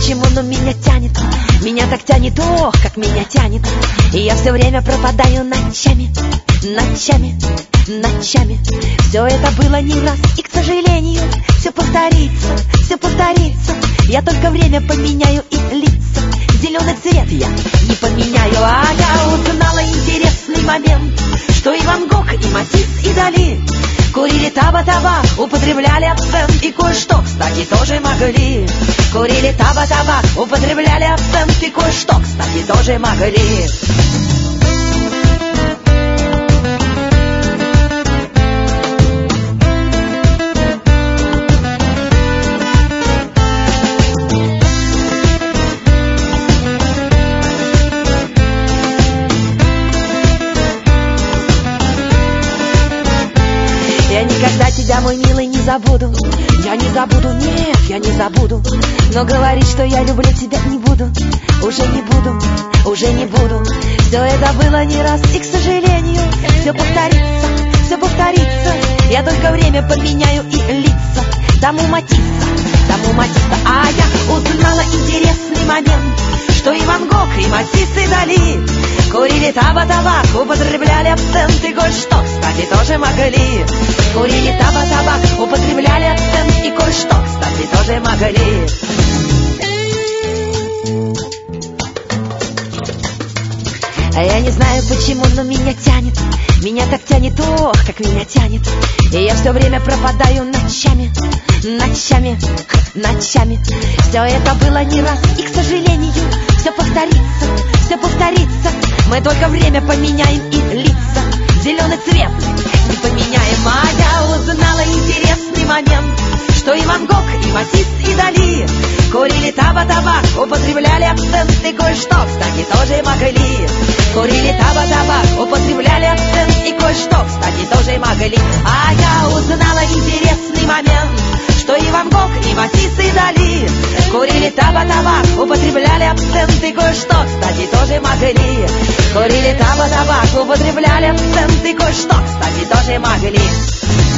почему, но меня тянет. Меня так тянет, ох, как меня тянет. И я все время пропадаю ночами, ночами, ночами. Все это было не раз, и, к сожалению, все повторится, все повторится. Я только время поменяю и лица. Зеленый цвет я не поменяю. А я узнала интересный момент, что и Ван Гог, и Матисс, и Дали курили таба-табак, употребляли абсент, и кое-что, кстати, тоже могли. Курили таба-табак, употребляли абсент, и кое-что, кстати, тоже могли. Я никогда тебя, мой милый, не забуду. Я не забуду, нет, я не забуду. Но говорить, что я люблю тебя, не буду. Уже не буду, уже не буду. Все это было не раз, и, к сожалению, все повторится, все повторится. Я только время поменяю и лица. Тому Матисса, тому Матисса. А я узнала интересный момент, что и Ван Гог, и Матисс, и Дали курили таба-табак, употребляли абсент, и кое-что, кстати, тоже могли. Курили таба-табак, употребляли абсент, и кое-что, кстати, тоже могли. А я не знаю почему, но меня тянет. Меня так тянет, ох, как меня тянет. И я все время пропадаю ночами, ночами, ночами. Все это было не раз, и, к сожалению, все повторится, все повторится. Мы только время поменяем и лица. Зеленый цвет не поменяем. А я узнала интересный момент, что и Ван Гог, и Матисс, и Дали курили таба-табак, употребляли абсент, и кое-что, кстати, тоже могли. Курили таба-табак, употребляли абсент, и кое-что, кстати, тоже могли. А я узнала интересный момент, что и Ван Гог, и Матисс, и Дали курили таба-табак, употребляли абсент, и кое-что, кстати, тоже могли. Курили таба-табак, употребляли абсент, и кое-что, кстати, тоже могли.